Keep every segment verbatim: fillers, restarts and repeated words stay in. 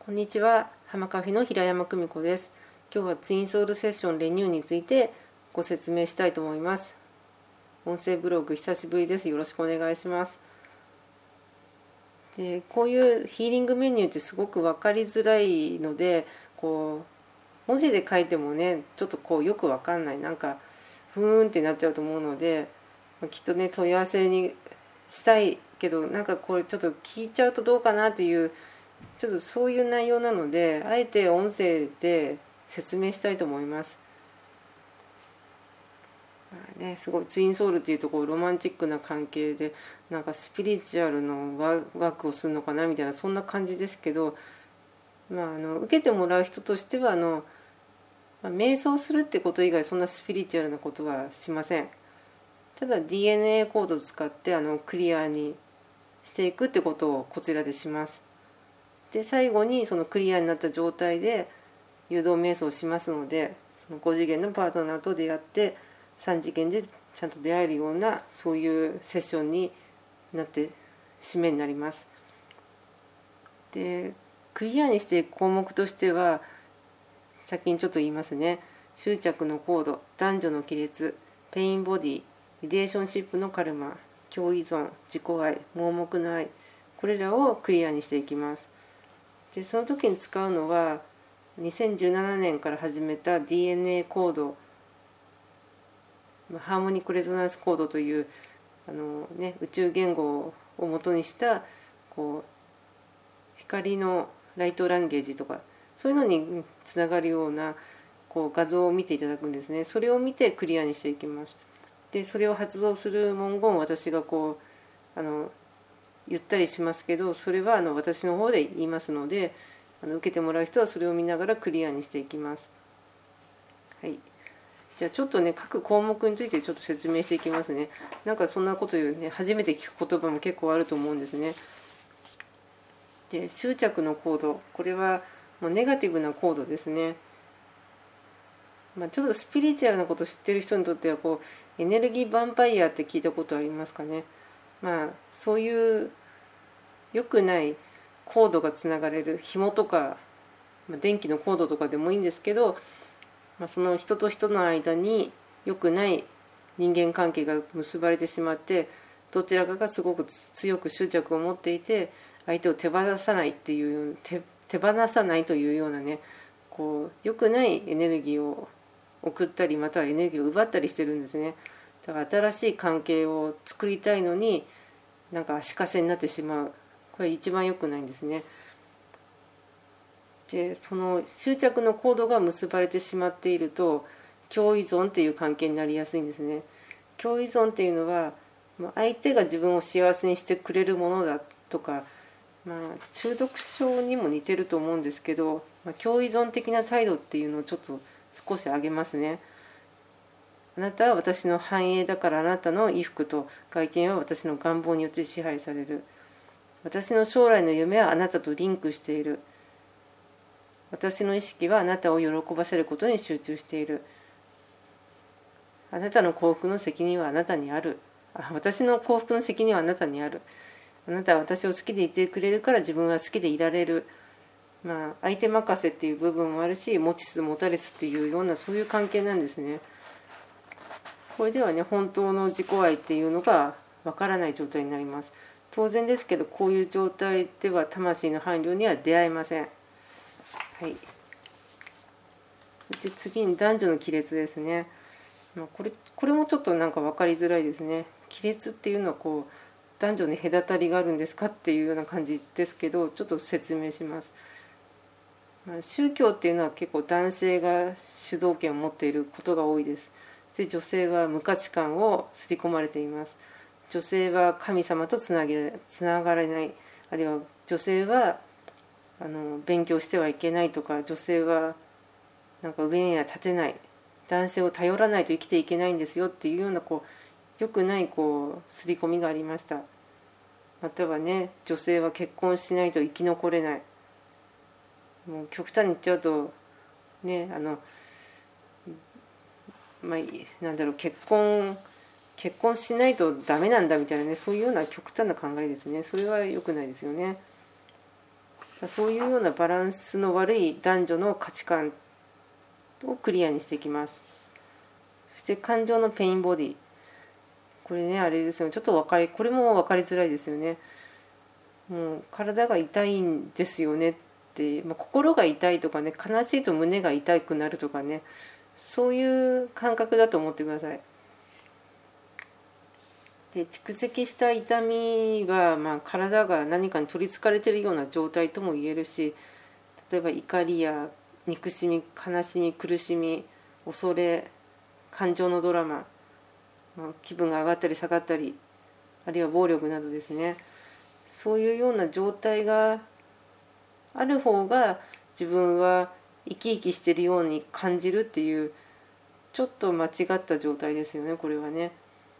こんにちは、浜カフェの平山久美子です。今日はツインソウルセッションレニューについてご説明したいと思います。音声ブログ久しぶりです。よろしくお願いします。で、こういうヒーリングメニューってすごく分かりづらいので、こう文字で書いてもね、ちょっとこうよく分かんない、なんかふーんってなっちゃうと思うので、きっとね問い合わせにしたいけど、なんかこれちょっと聞いちゃうとどうかなっていう。ちょっとそういう内容なので、あえて音声で説明したいと思います。まあね、すごいツインソウルっていうとこうロマンチックな関係で、なんかスピリチュアルのワークをするのかなみたいな、そんな感じですけど、まあ、あの受けてもらう人としてはあの、まあ、瞑想するってこと以外そんなスピリチュアルなことはしません。ただ ディーエヌエー コードを使ってあのクリアにしていくってことをこちらでします。で最後にそのクリアになった状態で誘導瞑想をしますので、そのご次元のパートナーと出会ってさん次元でちゃんと出会えるような、そういうセッションになって締めになります。でクリアにしていく項目としては、先にちょっと言いますね。執着のコード、男女の亀裂、ペインボディ、リレーションシップのカルマ、共依存、自己愛、盲目の愛、これらをクリアにしていきます。でその時に使うのはにせんじゅうななねんから始めた ディーエヌエー コード、ハーモニックレゾナンスコードというあの、ね、宇宙言語を元にしたこう光のライトランゲージとか、そういうのにつながるようなこう画像を見ていただくんですね。それを見てクリアにしていきます。でそれを発動する文言を私がこうあの言ったりしますけど、それはあの私の方で言いますので、あの受けてもらう人はそれを見ながらクリアにしていきます。はい、じゃあちょっとね各項目についてちょっと説明していきますね。なんかそんなこと言うね、初めて聞く言葉も結構あると思うんですね。で執着のコード、これはもうネガティブなコードですね。まあ、ちょっとスピリチュアルなことを知ってる人にとってはこうエネルギーヴァンパイアって聞いたことありますかね。まあそういう良くないコードがつながれる紐とか、まあ、電気のコードとかでもいいんですけど、まあ、その人と人の間に良くない人間関係が結ばれてしまって、どちらかがすごく強く執着を持っていて、相手を手放さないっていう 手, 手放さないというようなね、こう良くないエネルギーを送ったり、またはエネルギーを奪ったりしてるんですね。だから新しい関係を作りたいのに、なんか足かせになってしまう。これ一番良くないんですね。でその執着のコードが結ばれてしまっていると、共依存っていう関係になりやすいんですね。共依存っていうのは相手が自分を幸せにしてくれるものだとか、まあ、中毒症にも似てると思うんですけど、まあ、共依存的な態度っていうのをちょっと少し上げますね。あなたは私の繁栄だから、あなたの衣服と外見は私の願望によって支配される。私の将来の夢はあなたとリンクしている。私の意識はあなたを喜ばせることに集中している。あなたの幸福の責任はあなたにある。あ、私の幸福の責任はあなたにある。あなたは私を好きでいてくれるから自分は好きでいられる。まあ、相手任せっていう部分もあるし、持ちつ持たれつっていうような、そういう関係なんですね。これではね、本当の自己愛っていうのがわからない状態になります。当然ですけど、こういう状態では魂の伴侶には出会えません。はい、で次に男女の亀裂ですね。まあ、これこれもちょっとなんか分かりづらいですね。亀裂っていうのはこう男女に隔たりがあるんですかっていうような感じですけど、ちょっと説明します。まあ、宗教っていうのは結構男性が主導権を持っていることが多いです。で女性は無価値観を刷り込まれています。女性は神様とつなげつながれない、あるいは女性はあの勉強してはいけないとか、女性はなんか上には立てない、男性を頼らないと生きていけないんですよっていうようなこう良くないこう刷り込みがありました。またはね、女性は結婚しないと生き残れない、もう極端に言っちゃうとね、あのまあなんだろう、結婚結婚しないとダメなんだみたいなね、そういうような極端な考えですね。それは良くないですよね。 そういうようなバランスの悪い男女の価値観をクリアにしていきます。そして感情のペインボディ、これねあれですよね、ちょっと分かりこれも分かりづらいですよね。もう体が痛いんですよねって、まあ、心が痛いとかね、悲しいと胸が痛くなるとかね、そういう感覚だと思ってください。で蓄積した痛みは、まあ、体が何かに取りつかれているような状態とも言えるし、例えば怒りや憎しみ、悲しみ、苦しみ、恐れ、感情のドラマ、まあ、気分が上がったり下がったり、あるいは暴力などですね、そういうような状態がある方が自分は生き生きしているように感じるっていう、ちょっと間違った状態ですよね、これはね。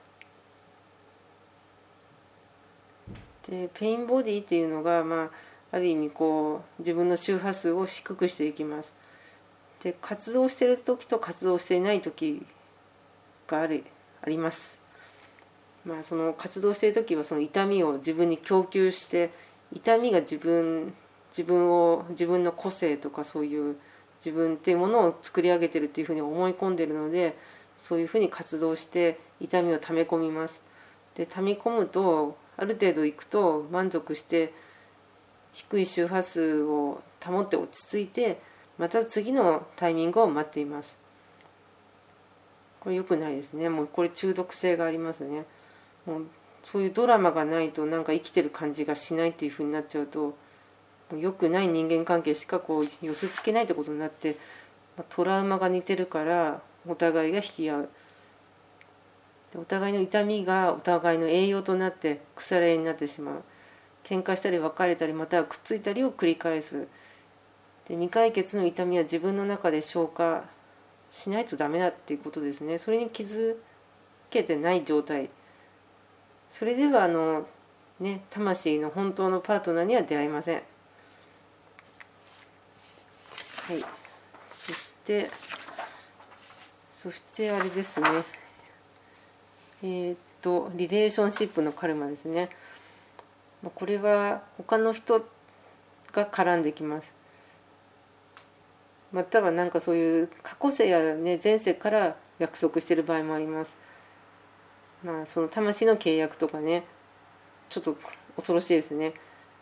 でペインボディっていうのが、まあ、ある意味こう自分の周波数を低くしていきます。で活動している時と活動していない時があるあります。まあ、その活動している時はその痛みを自分に供給して、痛みが自分自分を自分の個性とかそういう自分っていうものを作り上げてるっていうふうに思い込んでるので、そういうふうに活動して痛みを溜め込みます。で溜め込むとある程度いくと満足して低い周波数を保って落ち着いて、また次のタイミングを待っています。これ良くないですね。もうこれ中毒性がありますね。もうそういうドラマがないとなんか生きてる感じがしないっていう風になっちゃうと、良くない人間関係しかこう寄せつけないってことになって、トラウマが似てるからお互いが引き合う。でお互いの痛みがお互いの栄養となって腐れ縁になってしまう。喧嘩したり別れたりまたはくっついたりを繰り返す。で未解決の痛みは自分の中で消化しないとダメだっていうことですね。それに気づけてない状態、それではあのね魂の本当のパートナーには出会えません。はい。そしてそしてあれですね、えー、っとリレーションシップのカルマですね。これは他の人が絡んできます。またはなんかそういう過去世や、ね、前世から約束している場合もあります。まあその魂の契約とかね、ちょっと恐ろしいですね。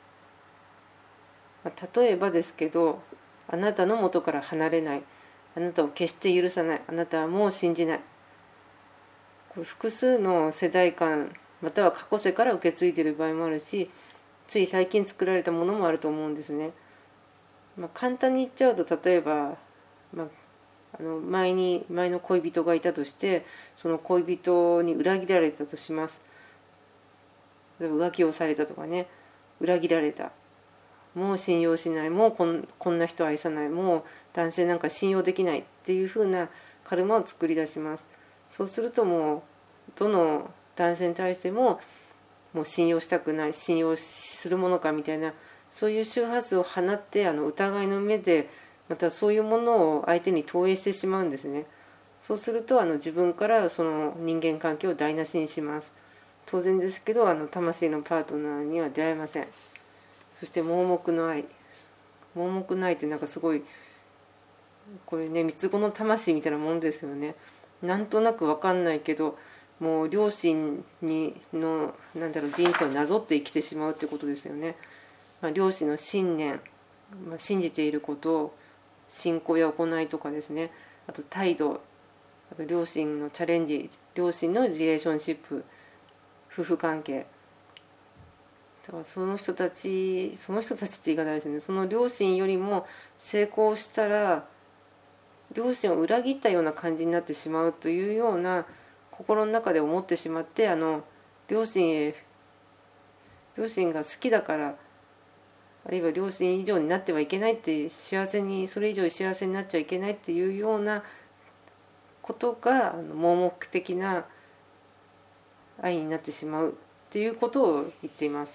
まあ、例えばですけど、あなたの元から離れない、あなたを決して許さない、あなたはもう信じない、これ複数の世代間または過去世から受け継いでいる場合もあるし、つい最近作られたものもあると思うんですね。まあ、簡単に言っちゃうと、例えば、まあ、あの前に前の恋人がいたとして、その恋人に裏切られたとします。例えば浮気をされたとかね、裏切られた、もう信用しない、もうこんこんな人愛さない、もう男性なんか信用できないっていう風なカルマを作り出します。そうするともうどの男性に対してももう信用したくない、信用するものかみたいな、そういう周波数を放って、あの疑いの目でまたそういうものを相手に投影してしまうんですね。そうするとあの自分からその人間関係を台無しにします。当然ですけど、あの魂のパートナーには出会えません。そして盲目の愛、盲目の愛ってなんかすごい、これね三つ子の魂みたいなものですよね。なんとなく分かんないけど、もう両親にのなんだろう人生をなぞって生きてしまうってことですよね。まあ、両親の信念、まあ、信じていること、信仰や行いとかですね、あと態度、あと両親のチャレンジ、両親のリレーションシップ、夫婦関係、だからその人たちその人たちって言い方ですね、その両親よりも成功したら両親を裏切ったような感じになってしまうというような心の中で思ってしまって、あの両親へ両親が好きだから、あるいは両親以上になってはいけないって、幸せにそれ以上幸せになっちゃいけないっていうようなことが盲目的な愛になってしまうっていうことを言っています。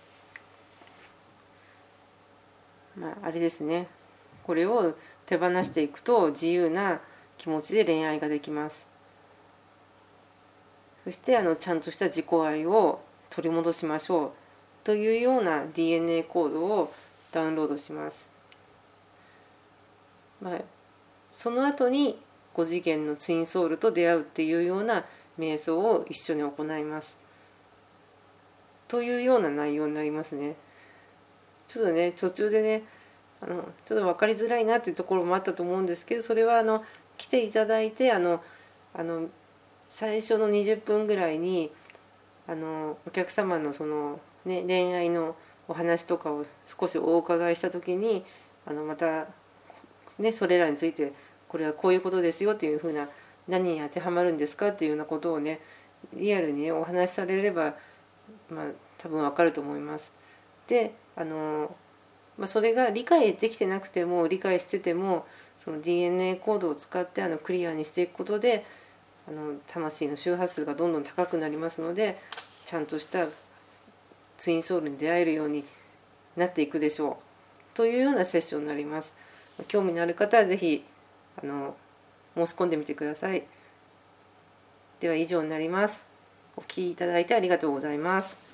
まあ、あれですね、これを手放していくと自由な気持ちで恋愛ができます。そしてあのちゃんとした自己愛を取り戻しましょうというような ディーエヌエー コードをダウンロードします。まあ、その後にご次元のツインソウルと出会うっていうような瞑想を一緒に行いますというような内容になりますね。ちょっとね途中でねあのちょっと分かりづらいなっていうところもあったと思うんですけど、それはあの来ていただいてあのあの最初のにじゅっぷんぐらいにあのお客様のその、ね、恋愛のお話とかを少しお伺いした時にあのまた、ね、それらについてこれはこういうことですよっていうふうな、何に当てはまるんですかっていうようなことをねリアルに、ね、お話しされれば、まあ、多分わかると思います。であの、まあ、それが理解できてなくても理解しててもその ディーエヌエー コードを使ってあのクリアにしていくことであの魂の周波数がどんどん高くなりますので、ちゃんとしたツインソウルに出会えるようになっていくでしょうというようなセッションになります。興味のある方はぜひあの申し込んでみてください。では以上になります。お聞きいただいてありがとうございます。